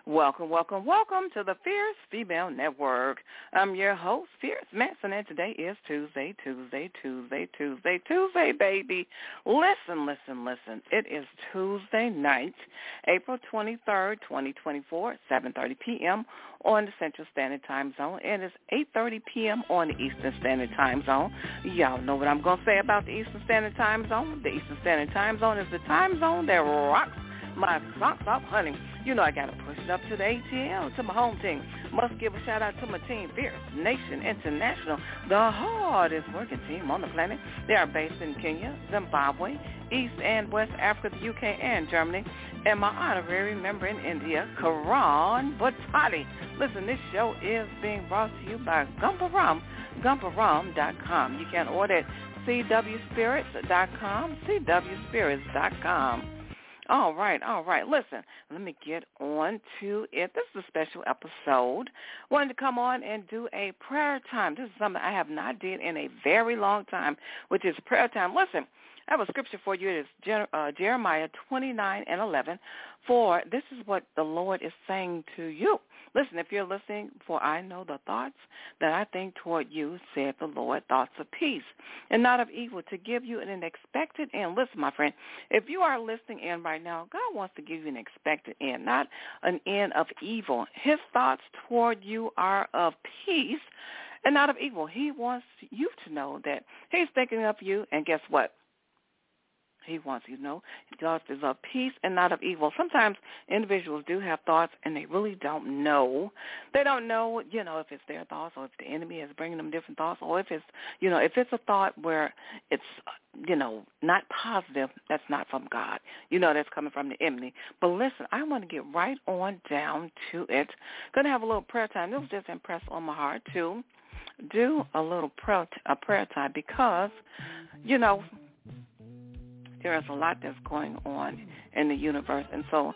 Welcome, welcome, welcome to the Fierce Female Network. I'm your host, Fierce Manson, and today is Tuesday, baby. Listen. It is Tuesday night, April 23rd, 2024, 7:30 p.m. on the Central Standard Time Zone, and it's 8:30 p.m. on the Eastern Standard Time Zone. Y'all know what I'm going to say about the Eastern Standard Time Zone. The Eastern Standard Time Zone is the time zone that rocks my socks off, honey. You know I got to push it up to the ATL, to my home team. Must give a shout-out to my team, Fierce Nation International, the hardest working team on the planet. They are based in Kenya, Zimbabwe, East and West Africa, the UK, and Germany. And my honorary member in India, Karan Bhattali. Listen, this show is being brought to you by Gumparam.com. You can order at cwspirits.com, cwspirits.com. All right. Listen, let me get on to it. This is a special episode. Wanted to come on and do a prayer time. This is something I have not did in a very long time, which is prayer time. Listen, I have a scripture for you. It is Jeremiah 29:11. For this is what the Lord is saying to you. Listen, if you're listening, for I know the thoughts that I think toward you, said the Lord, thoughts of peace and not of evil, to give you an expected end. Listen, my friend, if you are listening in right now, God wants to give you an expected end, not an end of evil. His thoughts toward you are of peace and not of evil. He wants you to know that he's thinking of you, and guess what? He wants you to know thoughts is of peace and not of evil. Sometimes individuals do have thoughts and they really don't know. They don't know, if it's their thoughts or if the enemy is bringing them different thoughts, or if it's, if it's a thought where it's, not positive, that's not from God. That's coming from the enemy. But listen, I want to get right on down to it. Going to have a little prayer time. This was just impressed on my heart to do a little prayer time because, there is a lot that's going on in the universe. And so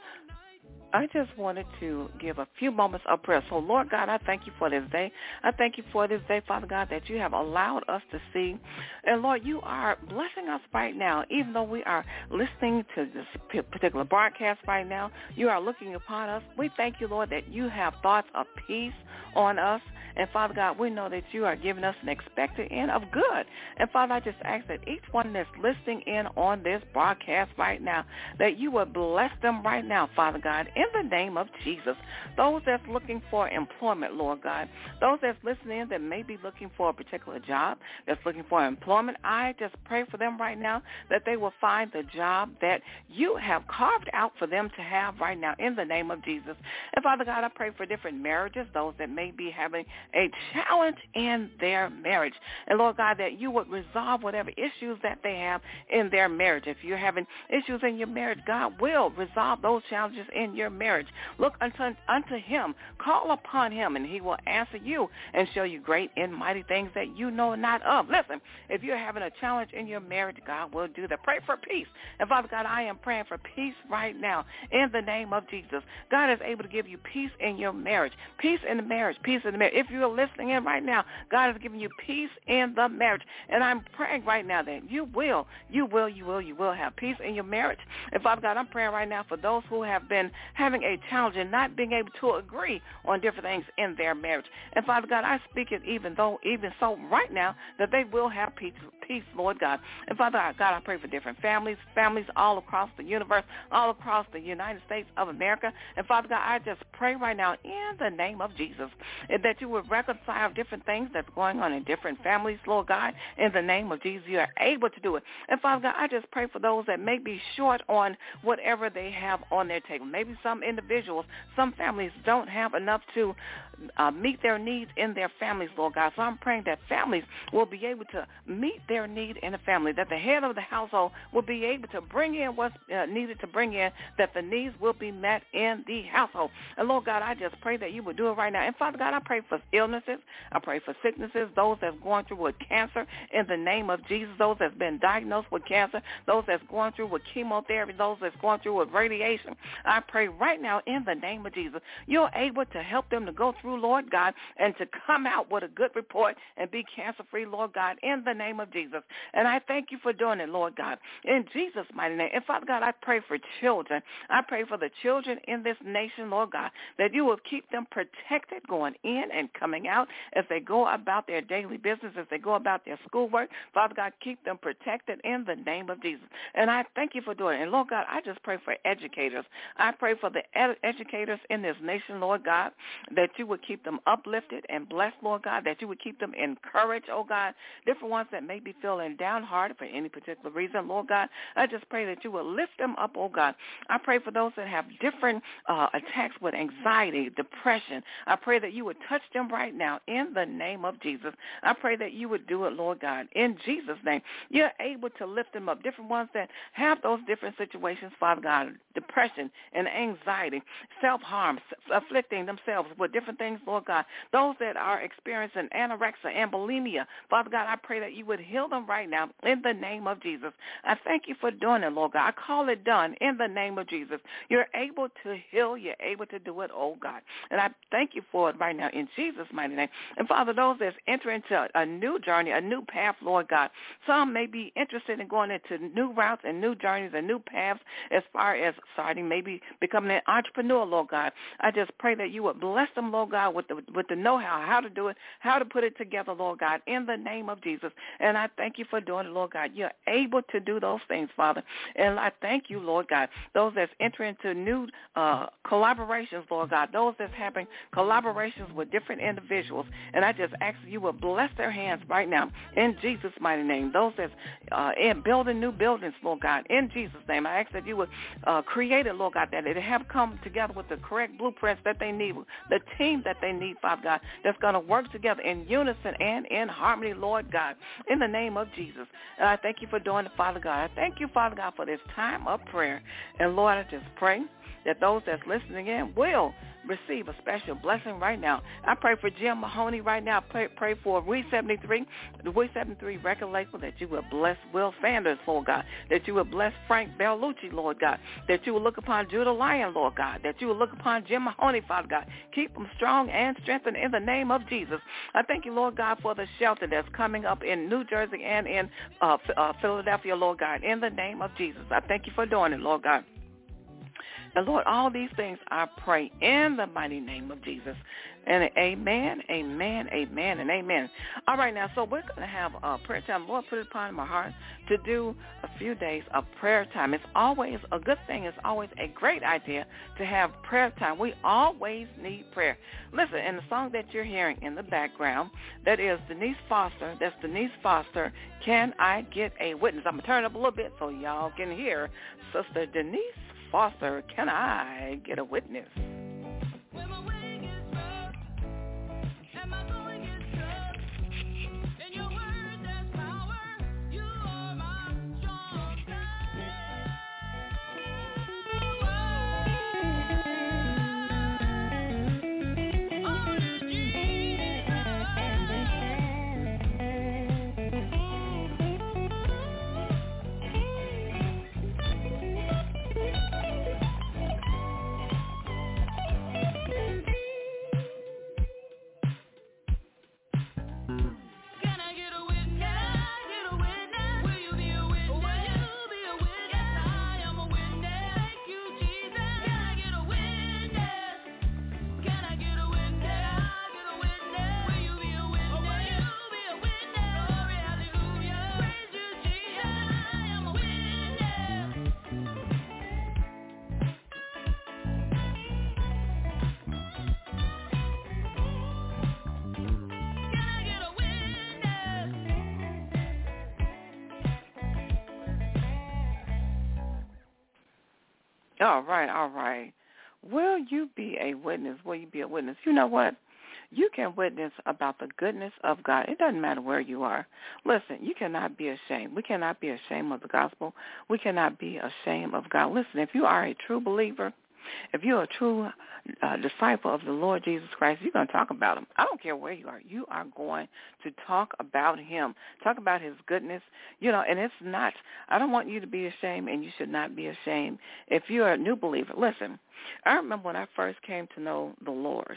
I just wanted to give a few moments of prayer. So, Lord God, I thank you for this day. I thank you for this day, Father God, that you have allowed us to see. And, Lord, you are blessing us right now. Even though we are listening to this particular broadcast right now, you are looking upon us. We thank you, Lord, that you have thoughts of peace on us. And, Father God, we know that you are giving us an expected end of good. And, Father, I just ask that each one that's listening in on this broadcast right now, that you would bless them right now, Father God, in the name of Jesus. Those that's looking for employment, Lord God, those that's listening in that may be looking for a particular job, that's looking for employment, I just pray for them right now that they will find the job that you have carved out for them to have right now in the name of Jesus. And, Father God, I pray for different marriages, those that may be having a challenge in their marriage. And, Lord God, that you would resolve whatever issues that they have in their marriage. If you're having issues in your marriage, God will resolve those challenges in your marriage. Look unto him. Call upon him, and he will answer you and show you great and mighty things that you know not of. Listen, if you're having a challenge in your marriage, God will do that. Pray for peace. And, Father God, I am praying for peace right now in the name of Jesus. God is able to give you peace in your marriage, peace in the marriage, peace in the marriage. If you're listening in right now, God is giving you peace in the marriage. And I'm praying right now that you will have peace in your marriage. And, Father God, I'm praying right now for those who have been having a challenge and not being able to agree on different things in their marriage. And, Father God, I speak it even so right now that they will have peace, Lord God. And, Father God, I pray for different families all across the universe, all across the United States of America. And, Father God, I just pray right now in the name of Jesus that you would reconcile different things that's going on in different families, Lord God. In the name of Jesus, you are able to do it. And, Father God, I just pray for those that may be short on whatever they have on their table. Maybe some individuals, some families don't have enough to meet their needs in their families, Lord God. So I'm praying that families will be able to meet their need in the family, that the head of the household will be able to bring in what's needed to bring in, that the needs will be met in the household. And, Lord God, I just pray that you would do it right now. And, Father God, I pray for illnesses. I pray for sicknesses, those that's going through with cancer in the name of Jesus, those that's been diagnosed with cancer, those that's going through with chemotherapy, those that's going through with radiation. I pray right now in the name of Jesus, you're able to help them to go through through, Lord God, and to come out with a good report and be cancer-free, Lord God, in the name of Jesus. And I thank you for doing it, Lord God, in Jesus' mighty name. And, Father God, I pray for children. I pray for the children in this nation, Lord God, that you will keep them protected going in and coming out as they go about their daily business, as they go about their schoolwork. Father God, keep them protected in the name of Jesus. And I thank you for doing it. And, Lord God, I just pray for educators. I pray for the educators in this nation, Lord God, that you would keep them uplifted and blessed, Lord God, that you would keep them encouraged, oh God, different ones that may be feeling downhearted for any particular reason, Lord God. I just pray that you will lift them up, oh God. I pray for those that have different attacks with anxiety, depression. I pray that you would touch them right now in the name of Jesus. I pray that you would do it, Lord God, in Jesus' name. You're able to lift them up, different ones that have those different situations, Father God, depression and anxiety, self-harm, afflicting themselves with different things, Lord God. Those that are experiencing anorexia and bulimia, Father God, I pray that you would heal them right now in the name of Jesus. I thank you for doing it, Lord God. I call it done in the name of Jesus. You're able to heal. You're able to do it, oh God. And I thank you for it right now in Jesus' mighty name. And, Father, those that's entering into a new journey, a new path, Lord God, some may be interested in going into new routes and new journeys and new paths as far as starting, maybe becoming an entrepreneur, Lord God. I just pray that you would bless them, Lord God, with the know-how, how to do it, how to put it together, Lord God, in the name of Jesus. And I thank you for doing it, Lord God. You're able to do those things, Father. And I thank you, Lord God, those that's entering into new collaborations, Lord God, those that's having collaborations with different individuals. And I just ask you would bless their hands right now in Jesus' mighty name. Those that's in building new buildings, Lord God, in Jesus' name. I ask that you would create it, Lord God, that it have come together with the correct blueprints that they need, the team that they need, Father God, that's going to work together in unison and in harmony, Lord God, in the name of Jesus. And I thank you for doing it, Father God. I thank you, Father God, for this time of prayer. And, Lord, I just pray that those that's listening in will receive a special blessing right now. I pray for Jim Mahoney right now. Pray for We 73, the We 73 record label, that you will bless Will Sanders, Lord God, that you will bless Frank Bellucci, Lord God, that you will look upon Judah Lyon, Lord God, that you will look upon Jim Mahoney, Father God. Keep them strong and strengthened in the name of Jesus. I thank you, Lord God, for the shelter that's coming up in New Jersey and in Philadelphia, Lord God, in the name of Jesus. I thank you for doing it, Lord God. And, Lord, all these things I pray in the mighty name of Jesus. And amen, amen, amen, and amen. All right, now, so we're going to have a prayer time. Lord put it upon my heart to do a few days of prayer time. It's always a good thing. It's always a great idea to have prayer time. We always need prayer. Listen, and the song that you're hearing in the background, that is Denise Foster. That's Denise Foster, Can I Get a Witness? I'm going to turn it up a little bit so y'all can hear Sister Denise Foster, Can I Get a Witness? All right, all right. Will you be a witness? Will you be a witness? You know what? You can witness about the goodness of God. It doesn't matter where you are. Listen, you cannot be ashamed. We cannot be ashamed of the gospel. We cannot be ashamed of God. Listen, if you are a true believer, if you're a true disciple of the Lord Jesus Christ, you're going to talk about him. I don't care where you are. You are going to talk about him, talk about his goodness. You know, and it's not, I don't want you to be ashamed, and you should not be ashamed. If you're a new believer, listen, I remember when I first came to know the Lord,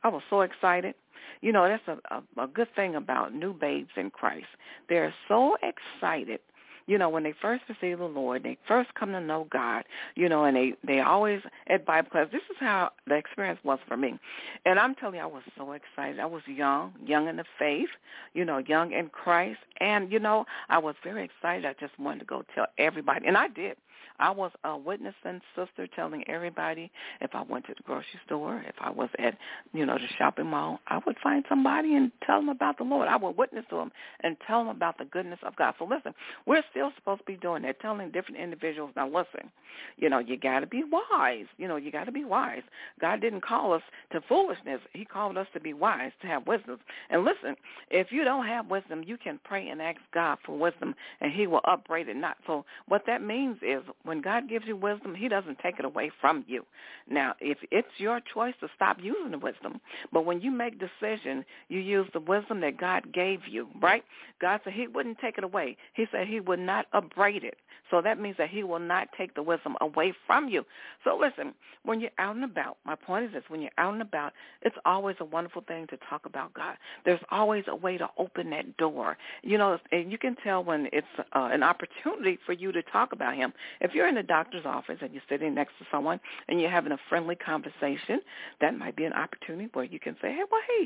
I was so excited. You know, that's a good thing about new babes in Christ. They're so excited. You know, when they first receive the Lord, they first come to know God, you know, and they always at Bible class. This is how the experience was for me. And I'm telling you, I was so excited. I was young in the faith, you know, young in Christ. And, you know, I was very excited. I just wanted to go tell everybody. And I did. I was a witnessing sister, telling everybody. If I went to the grocery store, if I was at, you know, the shopping mall, I would find somebody and tell them about the Lord. I would witness to them and tell them about the goodness of God. So listen, we're still supposed to be doing that, telling different individuals, now listen, you know, you got to be wise. You know, you got to be wise. God didn't call us to foolishness. He called us to be wise, to have wisdom. And listen, if you don't have wisdom, you can pray and ask God for wisdom, and he will upbraid it not. So what that means is when God gives you wisdom, he doesn't take it away from you. Now, if it's your choice to stop using the wisdom, but when you make decision, you use the wisdom that God gave you, right? God said he wouldn't take it away. He said he would not upbraid it. So that means that he will not take the wisdom away from you. So listen, when you're out and about, my point is this, when you're out and about, it's always a wonderful thing to talk about God. There's always a way to open that door. You know, and you can tell when it's an opportunity for you to talk about him. If you're in the doctor's office and you're sitting next to someone and you're having a friendly conversation, that might be an opportunity where you can say,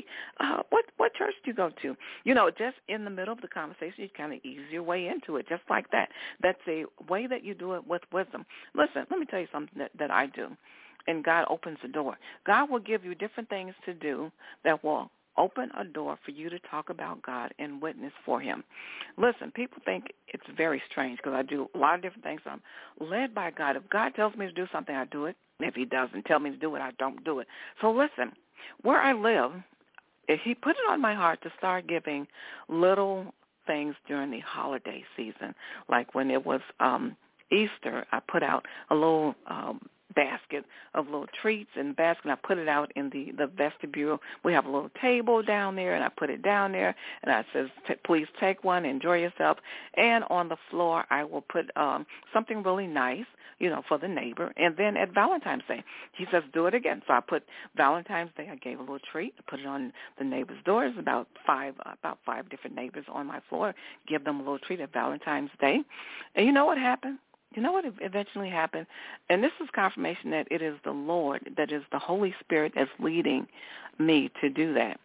what church do you go to? You know, just in the middle of the conversation, you kind of ease your way into it, just like that. That's a way that you do it with wisdom. Listen, let me tell you something that I do, and God opens the door. God will give you different things to do that will open a door for you to talk about God and witness for him. Listen, people think it's very strange because I do a lot of different things. I'm led by God. If God tells me to do something, I do it. If he doesn't tell me to do it, I don't do it. So listen, where I live, he put it on my heart to start giving little things during the holiday season. Like when it was Easter, I put out a little basket of little treats and basket, and I put it out in the vestibule. We have a little table down there, and I put it down there, and I says, please take one, enjoy yourself. And on the floor, I will put something really nice, you know, for the neighbor. And then at Valentine's Day, he says, do it again. So I put Valentine's Day, I gave a little treat, put it on the neighbor's doors, about five different neighbors on my floor, give them a little treat at Valentine's Day. And you know what happened? You know what eventually happened? And this is confirmation that it is the Lord, that is the Holy Spirit that's leading me to do that.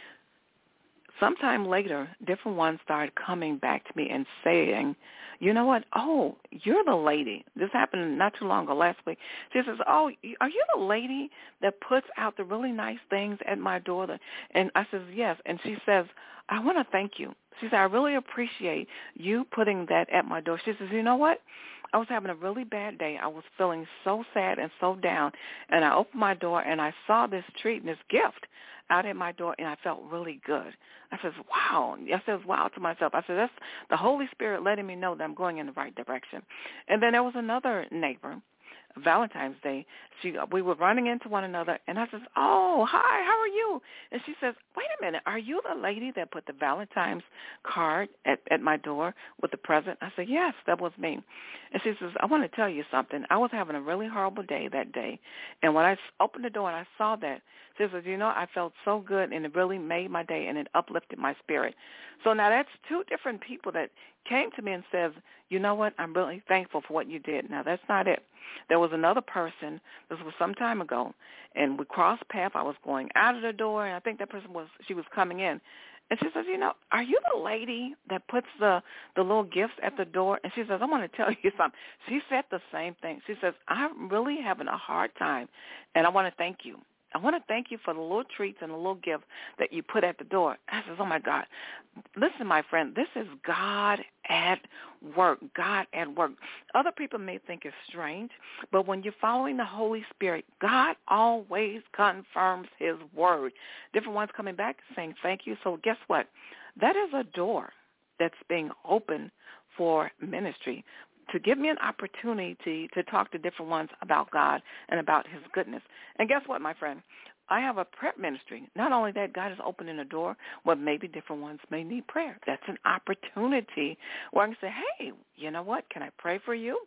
Sometime later, different ones started coming back to me and saying, you know what? Oh, you're the lady. This happened not too long ago, last week. She says, oh, are you the lady that puts out the really nice things at my door? And I says, yes. And she says, I want to thank you. She said, I really appreciate you putting that at my door. She says, you know what? I was having a really bad day. I was feeling so sad and so down, and I opened my door, and I saw this treat and this gift out at my door, and I felt really good. I says, wow. I says, wow to myself. I said, that's the Holy Spirit letting me know that I'm going in the right direction. And then there was another neighbor, Valentine's Day. We were running into one another, and I says, oh, hi, how are you? And she says, wait a minute, are you the lady that put the Valentine's card at my door with the present? I said, yes, that was me. And she says, I want to tell you something. I was having a really horrible day that day, and when I opened the door and I saw that, she says, you know, I felt so good, and it really made my day, and it uplifted my spirit. So now that's two different people that came to me and says, you know what, I'm really thankful for what you did. Now, that's not it. There was another person, this was some time ago, and we crossed paths. I was going out of the door, and I think that person she was coming in. And she says, you know, are you the lady that puts the little gifts at the door? And she says, I want to tell you something. She said the same thing. She says, I'm really having a hard time, and I want to thank you. I want to thank you for the little treats and the little gift that you put at the door. I says, oh, my God. Listen, my friend, this is God at work, God at work. Other people may think it's strange, but when you're following the Holy Spirit, God always confirms his word. Different ones coming back saying thank you. So guess what? That is a door that's being opened for ministry, to give me an opportunity to talk to different ones about God and about his goodness. And guess what, my friend? I have a prayer ministry. Not only that, God is opening a door where maybe different ones may need prayer. That's an opportunity where I can say, hey, you know what? Can I pray for you?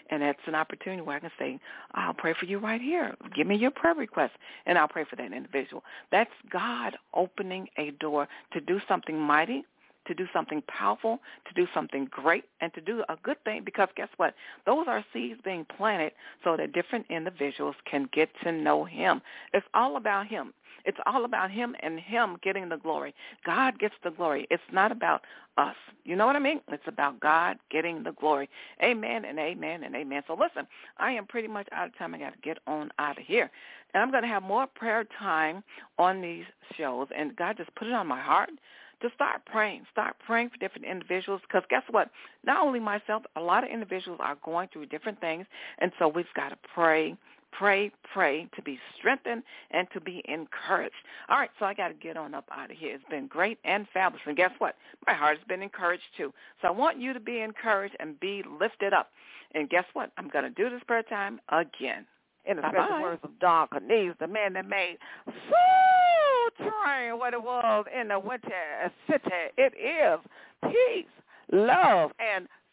And that's an opportunity where I can say, I'll pray for you right here. Give me your prayer request, and I'll pray for that individual. That's God opening a door to do something mighty, to do something powerful, to do something great, and to do a good thing, because guess what? Those are seeds being planted so that different individuals can get to know him. It's all about him. It's all about him and him getting the glory. God gets the glory. It's not about us. You know what I mean? It's about God getting the glory. Amen and amen and amen. So listen, I am pretty much out of time. I got to get on out of here. And I'm going to have more prayer time on these shows. And God just put it on my heart to start praying for different individuals, because guess what? Not only myself, a lot of individuals are going through different things, and so we've got to pray to be strengthened and to be encouraged. All right, so I got to get on up out of here. It's been great and fabulous, and guess what? My heart has been encouraged too. So I want you to be encouraged and be lifted up. And guess what? I'm going to do this prayer time again. In the special words of Don Cornelius, the man that made Soul Train what it was in the Winter City. It is peace, love, and